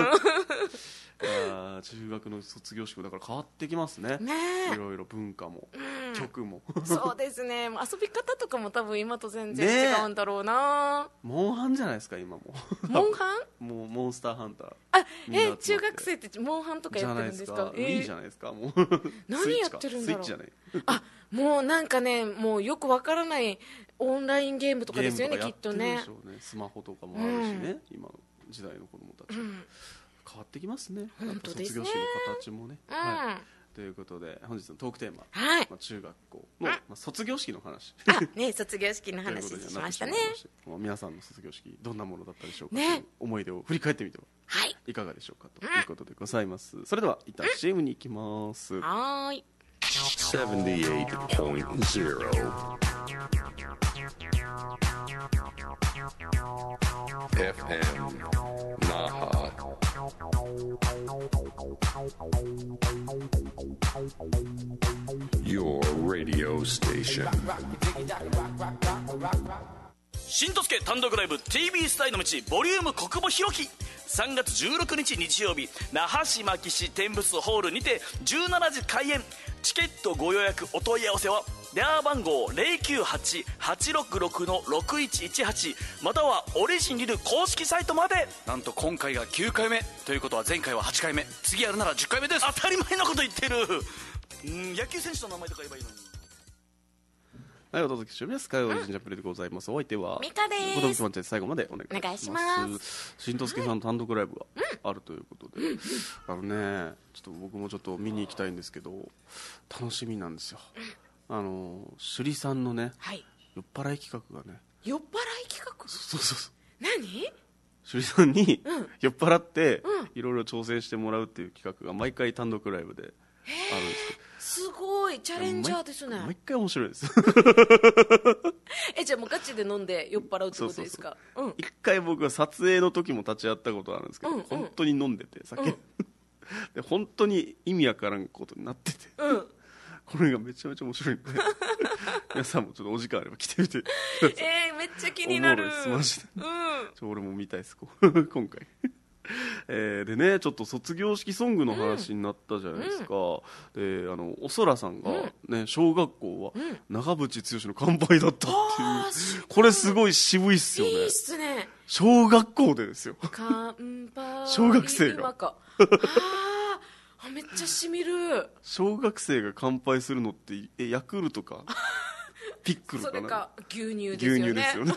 中学の卒業式もだから変わってきますね。いろいろ文化も曲も。
そうですね。遊び方とかも多分今と全然違うんだろうな。
モンハンじゃないですか今も。
モンハン？
もうモンスターハンタ
ー。中学生ってモンハンとかやってるんですか？
いいじゃないですか。もう
何やってるんだろう。
スイッチじゃない。
もうなんかね、もうよくわからないオンラインゲームとかですよね、きっとね。
スマホとかもあるしね、今の時代の子供たち。変わってきますね。
本当ですね。
卒業式の形もね。 ということで本日のトークテーマ、
はい、
中学校の、卒業式の話
ね、卒業式の話しましたね。
皆さんの卒業式どんなものだったでしょうか、ね、思い出を振り返ってみては、はい、いかがでしょうかということでございます。それでは一旦 CM に行きます。
はい。
78.0 FM Naha Your radio station
新とすけ単独ライブ TV スタイの道ボリューム国母弘樹3月16日日曜日那覇市牧市天仏ホールにて17時開演。チケットご予約お問い合わせは電話番号 098-866-6118 またはオリジンリル公式サイトまで。なんと今回が9回目ということは前回は8回目、次やるなら10回目です。当たり前のこと言ってる。野球選手の名前とか言えばいいのに。
はい、お届けしております火曜日ジャンプレでございます。お相手は
ミカです。
お届けしまして最後までお願いします。新とすけさんの単独ライブがあるということで、ちょっと僕もちょっと見に行きたいんですけど楽しみなんですよ。首里さんのね、はい、酔っ払い企画がね。
酔っ払い企画？
そう
何？
首里さんに、酔っ払っていろいろ挑戦してもらうっていう企画が毎回単独ライブであるんですけど、
すごいチャレンジャーですね。
毎回面白いです
じゃあもうガチで飲んで酔っ払うってことですか？
一回僕は撮影の時も立ち会ったことあるんですけど、本当に飲んでて酒、で本当に意味わからんことになってて、これがめちゃめちゃ面白いんで皆さんもちょっとお時間あれば来てみて
めっちゃ気になる。
マジで、俺も見たいです今回でね、ちょっと卒業式ソングの話になったじゃないですか、でおそらさんが、ね、小学校は長渕剛の乾杯だったっていう、これすごい渋いっすよね。
いいっすね。
小学校でですよ
乾杯
小学生が
めっちゃしみる。
小学生が乾杯するのってヤクルトかピックルかな。
それか牛乳ですよね。
牛乳ですよね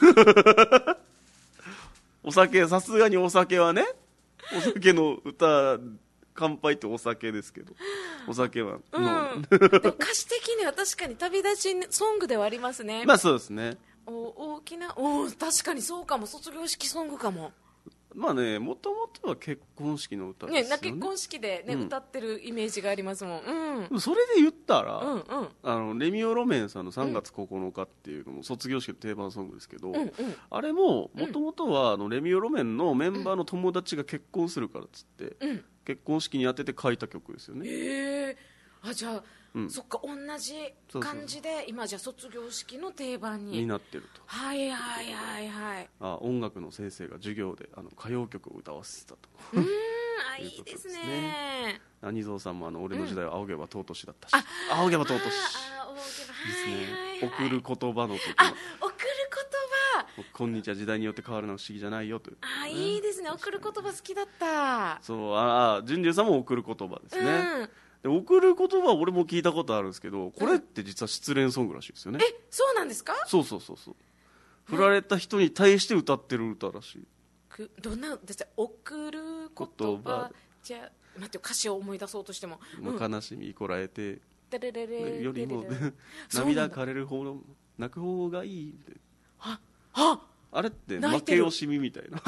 お酒、さすがにお酒はね、お酒の歌、乾杯ってお酒ですけど、お酒は、
でも歌詞的には確かに旅立ちソングではありますね。
まあそうですね。
大きな、確かにそうかも。卒業式ソングかも。
まあね、もともとは結婚式の歌ですよね。
結婚式でね、歌ってるイメージがありますもん。
それで言ったら、レミオロメンさんの3月9日っていうのも卒業式の定番ソングですけど、あれももともとはレミオロメンのメンバーの友達が結婚するからっつって、結婚式に当てて書いた曲ですよね。
じゃあ、そっか、同じ感じで今じゃ卒業式の定番に
なってると。
はい
音楽の先生が授業で歌謡曲を歌わせてたと
いいですね。
兄蔵さんも俺の時代は仰げば尊しだったし、仰げば尊しいいですね。送る言葉の時の
送る言葉、
こんにちは時代によって変わるのは不思議じゃないよという。
いいですね。送る言葉好きだった。
そう、純次さんも送る言葉ですね。で送る言葉は俺も聞いたことあるんですけど、これって実は失恋ソングらしいですよね。
そうなんですか？そう
振られた人に対して歌ってる歌らしい。
どんなですか？送る言葉、じゃあ待って、歌詞を思い出そうとしても、
悲しみこらえてよりも涙枯れる方の泣く方がいいみたいな。あれって負け惜しみみたいな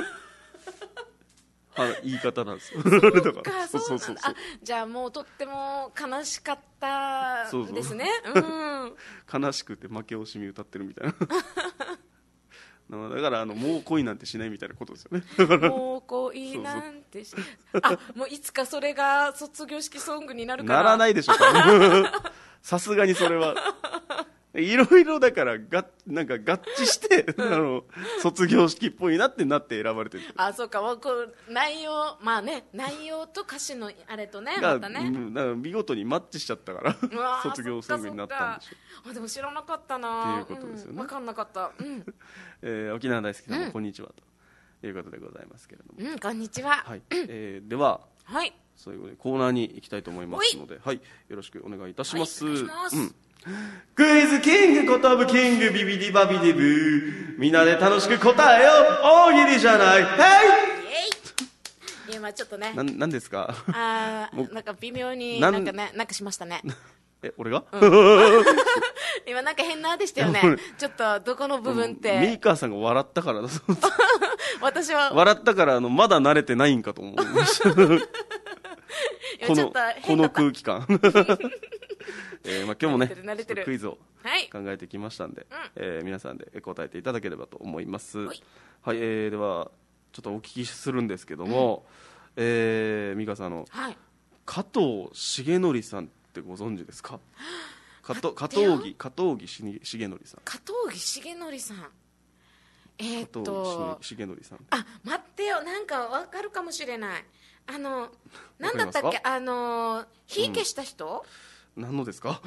言い方なんですよ。
そうじゃあもうとっても悲しかったですね。
悲しくて負け惜しみ歌ってるみたいなだからもう恋なんてしないみたいなことですよね。
もう恋なんてしもういつかそれが卒業式ソングになるか
ならないでしょさすがにそれはいろいろだからなんか合致して卒業式っぽいなってなって選ばれてる。
そうか、内容と歌詞のあれとね、またね、
だから見事にマッチしちゃったから卒業ソングになったんでしょ。
でも知らなかったな
っていうことですよね。
分かんなかった。
沖縄大好きなこんにちはということでございますけれども、
こんにちは。
では、そういうことでコーナーに行きたいと思いますので、よろしくお願いいたします。クイズキングことぶキングビビディバビディブー、みんなで楽しく答えよう、大喜利じゃない、
よ今ちょっとね
なんですか。
なんか微妙になんかしましたね。
俺が、
今なんか変なでしたよね。ちょっとどこの部分って、
ミーカーさんが笑ったからだ
私は
笑ったからまだ慣れてないんかと思いましたこの空気感今日もねクイズを考えてきましたんで、皆さんで答えていただければと思います。はい、ではちょっとお聞きするんですけども、ミカさん加藤重則さんってご存知ですか？加藤木重則さん。加藤木重則さん。
加藤
重則さん。
待ってよ、なんかわかるかもしれない。なんだったっけ、火消した人？
何のですか？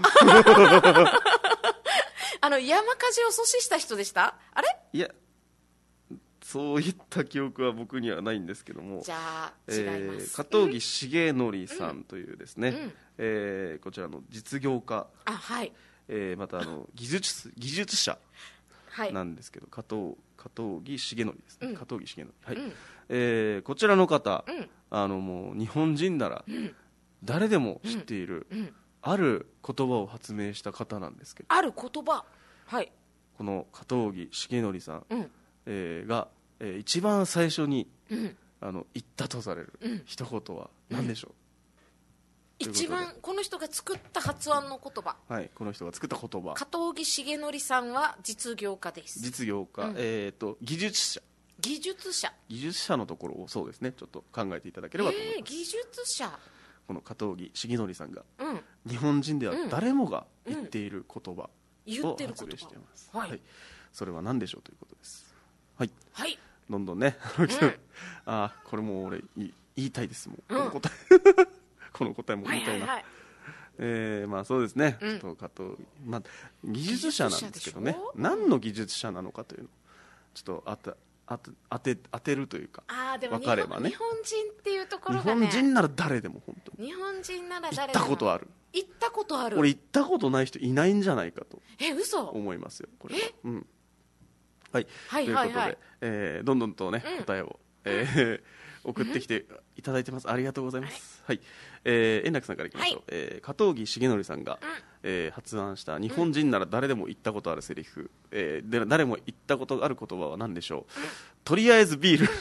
山火事を阻止した人でした？あれ？
いや、そういった記憶は僕にはないんですけども、
じゃあ違います。
加藤木重則さんというですね、こちらの実業家、また技術者なんですけど、加藤木重則ですね、加藤木重則、こちらの方、もう日本人なら誰でも知っている、ある言葉を発明した方なんですけど、
ある言葉、
この加藤木重則さん、が、一番最初に、言ったとされる一言は何でしょう？
一番この人が作った発案の言葉。
この人が作った言葉。
加藤木重則さんは実業家です。
実業家、技術者のところをそうですね、ちょっと考えていただければと思います。
技術者。
この加藤木重則さんが、日本人では誰もが言っている言葉を発明しています。それは何でしょうということです。どんどんねこれもう俺言いたいですもん、この答えも言いたいな。まあそうですね、ちょっと加藤、技術者なんですけどね、何の技術者なのかというのをちょっと当てるというか、分かればね。
日本人っていうところが
ね、日本人なら誰でも本当に
日本人なら誰
でも行ったことある。俺行ったことない人いないんじゃないかと思いますよ、これは。ということで、どんどんとね、答えを、送ってきていただいてます。ありがとうございます。円楽さんからいきましょう。加藤木重則さんが、発案した日本人なら誰でも言ったことあるセリフ、誰も言ったことある言葉は何でしょう？とりあえずビール。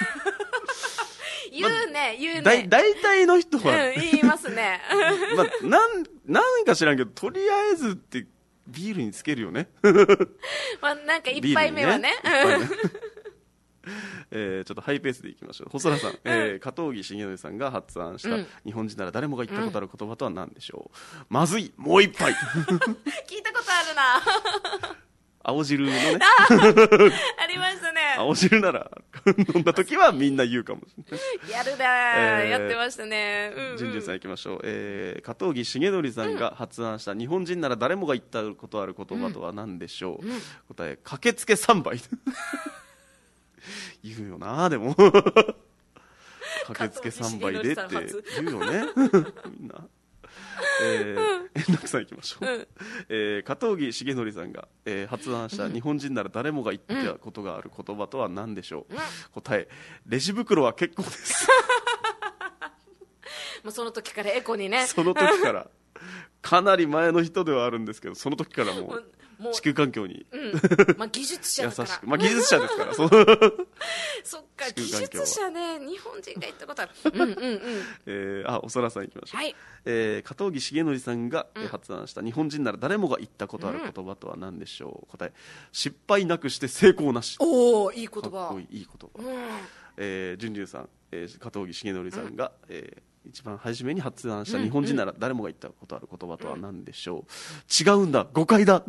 言うね。
大体の人は、
言いますね。
なんか知らんけど、とりあえずってビールにつけるよね。
なんか一杯目はね。
ちょっとハイペースでいきましょう。細田さん、加藤木重則さんが発案した日本人なら誰もが言ったことある言葉とは何でしょう？まずい、もう一杯。
聞いたことあるな。
青汁のね。
ありましたね。
青汁なら飲んだ時はみんな言うかもしれない。
やるな、やってましたね。
順々さんいきましょう。加藤木重則さんが発案した日本人なら誰もが言ったことある言葉とは何でしょう？答え、駆けつけ3杯。言うよな、でも。駆けつけ3杯でって言うよね、みんな。円楽さんいきましょう。加藤木重則さんが、発案した日本人なら誰もが言ったことがある言葉とは何でしょう？答え、レジ袋は結構です。
もうその時からエコにね。
その時からかなり前の人ではあるんですけど、その時からもう地球環境に、
技術者だから、
優しく、技術者ですから。そっ
か、技術者ね、日本人が言ったことある。
おそらさんいきましょう。加藤木重則さんが発案した日本人なら誰もが言ったことある言葉とは何でしょう？答え、失敗なくして成功なし。
おお、いい言葉。
かっこいい言葉。順々さん、加藤木重則さんが、一番初めに発案した日本人なら誰もが言ったことある言葉とは何でしょう？違うんだ、誤解だ。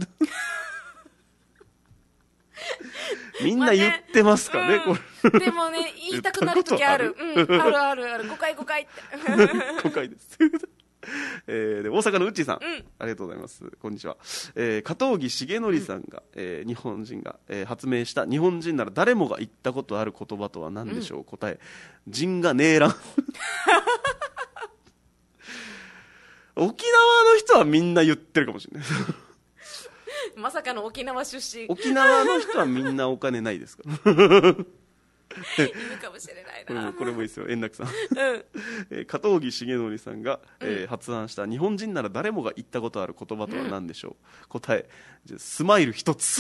みんな言ってますかね、こ
れ。でもね、言いたくなる時ある。ある。誤解って。
誤解です。で、大阪のうっちーさん、ありがとうございます。こんにちは。加藤木重則さんが、日本人が、発明した日本人なら誰もが言ったことある言葉とは何でしょう？答え、人がねえらん。沖縄の人はみんな言ってるかもしれない。
まさかの沖縄出身。
沖縄の人はみんなお金ないですから。
るかもしれないな。
これもいいですよ、円楽さん。加藤木重則さんが、発案した日本人なら誰もが言ったことある言葉とは何でしょう。答え、スマイル一つ。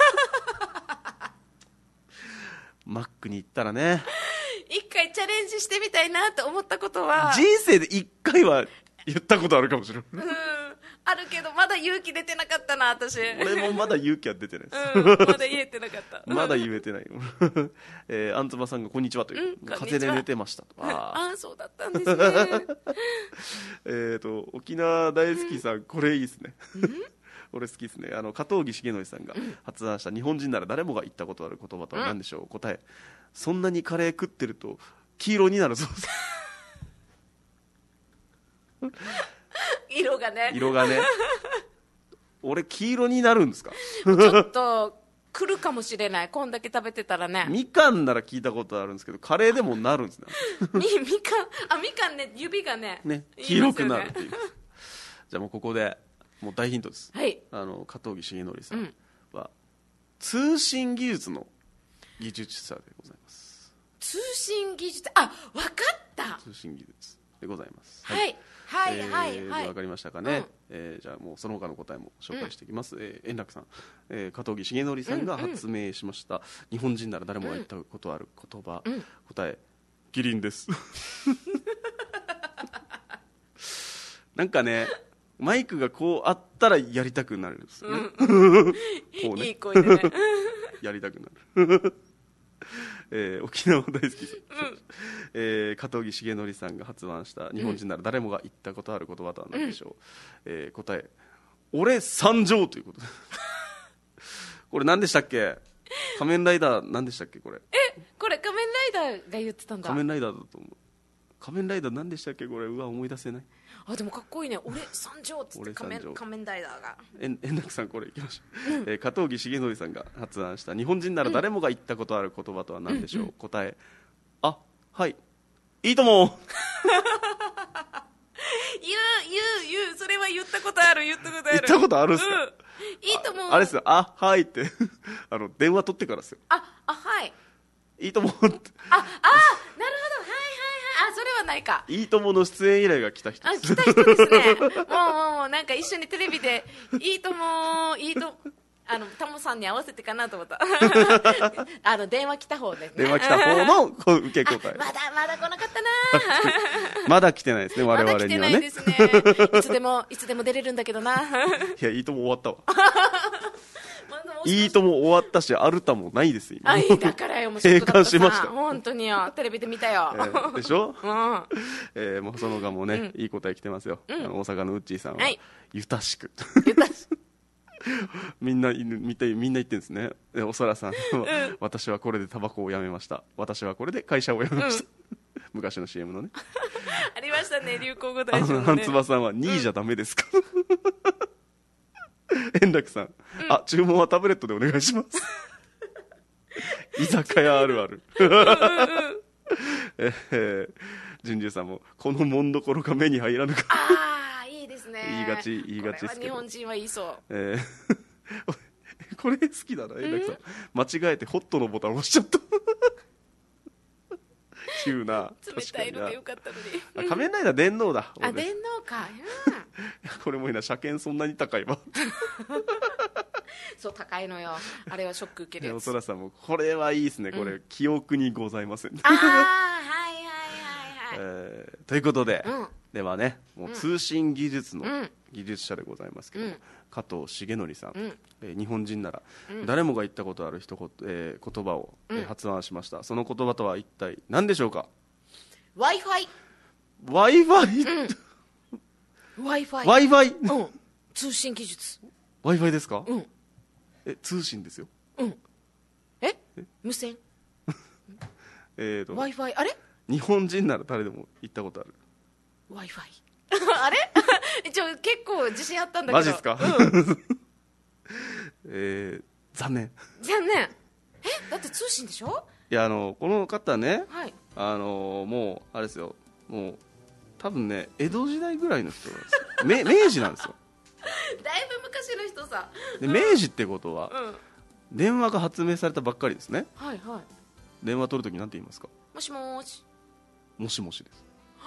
マックに行ったらね、
一回チャレンジしてみたいなと思ったことは
人生で一回は言ったことあるかもしれない。
あるけど、まだ勇気出てなかったな、私。
俺もまだ勇気は出てないです。
まだ言えてなかった。
まだ言えてない。あんつばさんがこんにちはという。風で寝てましたと。
ああ、そうだったんですね。
沖縄大好きさん、これいいですね。俺好きですね。加藤木重則さんが発案した日本人なら誰もが言ったことある言葉とは何でしょう。答え、そんなにカレー食ってると黄色になるそうです。
色がね。
色がね。俺黄色になるんですか。
ちょっと来るかもしれない。こんだけ食べてたらね。
みかんなら聞いたことあるんですけど、カレーでもなるんですね。
みかんね、指がね、
黄色くなるっていう。じゃあもうここでもう大ヒントです。
はい。
加藤木重則さんは、通信技術の技術者でございます。
通信技術、あ、わかった。
通信技術でございます。
はいはいはいはい。
わかりましたかね。じゃあもうその他の答えも紹介していきます。円楽さん、加藤木重則さんが発明しました、日本人なら誰もが言ったことある言葉、答え、キリンです。なんかね、マイクがこうあったらやりたくなるんですよね。こうね、
いい声でね。
やりたくなる。沖縄大好きさん、加藤木重則さんが発案した日本人なら誰もが言ったことある言葉とは何でしょう。答え、俺参上ということで。これ何でしたっけ。仮面ライダー何でしたっけこれ。
これ仮面ライダーが言ってたんだ。
仮面ライダーだと思う。仮面ライダー何でしたっけこれ。うわ、思い出せない。
あ、でもかっこいいね。俺参上っつって仮面ライダーが。
円楽さん、これいきましょう。加藤木重則さんが発案した日本人なら誰もが言ったことある言葉とは何でしょう。答え、あ、はい、いいとも。
言う、それは言ったことある、言ったことある。
言ったことあるっすか。
いいとも。
あれですよ、あ、はいって。電話取ってからですよ。
はい。
いいともって。
なるほど。はいはいはい。あ、それはないか。
いいともの出演依頼が来た人です。
来た人ですね。もうなんか一緒にテレビでいいともタモさんに合わせてかなと思った。電話来た方ですね。
電話来た方の受け答え。
まだ来なかったな。
まだ来てないですね、我々にはね。
まだ来てないですね。いつでも出れるんだけどな。
いや、いいとも終わったわ。いいとも終わったし、アルタもないですよ。
だからよ、もう
閉館しました。
本当によ、テレビで見たよ。
でしょ。もうその他もね、いい答え来てますよ。大阪のウッチーさんは、ゆたしく。みんな言ってんですね。おそらさんは、私はこれでタバコをやめました。私はこれで会社を辞めました。昔の CM のね。
ありましたね、流行語大賞のね。
ハンツバさんは2位じゃダメですか。円楽さん、注文はタブレットでお願いします。居酒屋あるある。ジュンジュさんも、このもんどころが目に入らぬか。
いいですね。
言いがちですけど。
日本人は言いそう。
これ好きだな、円楽さん。間違えてホットのボタン押しちゃった。急な。
冷たいのでよかったのに。
仮面ライダー電脳だ。
電脳か。
これもいいな、車検そんなに高いわ。
そう、高いのよ。あれはショック受けるやつ。
おそらさんも、これはいいですね。これ、記憶にございません。ということで、ではね、もう通信技術の技術者でございますけども、加藤重則さん、日本人なら誰もが言ったことある言葉を発案しました。その言葉とは一体何でしょうか。
Wi-Fi。
Wi-Fi。
通信技術。
Wi-Fi ですか。通信ですよ。
無線。
Wi-Fi。
あれ、
日本人なら誰でも言ったことある
Wi-Fi。 あれ結構自信あったんだけど。
マジっすか。残念。
だって通信でしょ。
いや、この方ね、
はい、
もうあれですよ、もう多分ね、江戸時代ぐらいの人なんですよ。明治なんですよ。
だいぶ昔の人さ。
で明治ってことは、電話が発明されたばっかりですね。 電話取るときなんて言いますか？
もしもし。
もしもしです。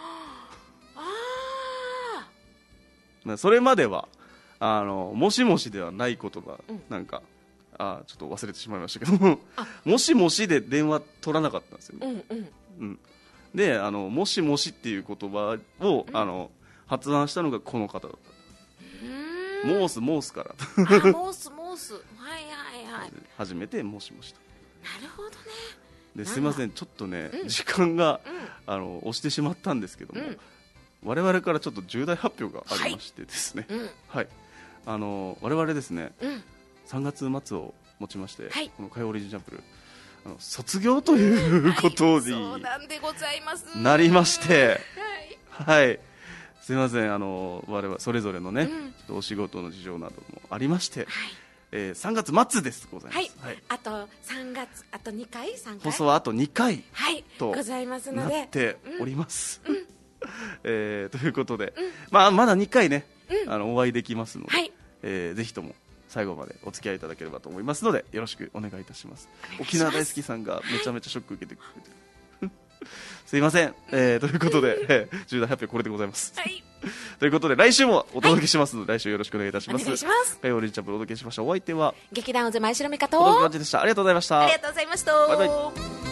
あ
それまではもしもしではないことが、なんかちょっと忘れてしまいましたけどもしもしで電話取らなかったんですよね。でもしもしっていう言葉を、発案したのがこの方だった。モースから
モースはいはいはい、
初めてもしもしと。
なるほどね。
ですいません、ちょっとね、時間が、押してしまったんですけども、我々からちょっと重大発表がありましてですね、はい我々ですね、3月末をもちまして、この火曜オリジンチャンプル卒業ということに、
そうなんでございます。
なりまして、はい、すいません、我々それぞれのね、ちょっとお仕事の事情などもありまして、3月末ですございます。
あと3月あと2回3回
放送はあと2回と
ございますので
なっております。ということで、まだ2回ね、お会いできますので、ぜひとも最後までお付き合いいただければと思いますので、よろしくお願いいたします。沖縄大好きさんがめちゃめちゃショック受けてくれてるすいません、ということで、重大発表これでございます。ということで来週もお届けしますので、来週よろしくお願いいたします。
お願いします。
火曜オリジンチャンプルお届けしました。お相手は
劇団おぜ前城美香と
お届けでした。ありがとうございました。
ありがとうございました。
バイバイ。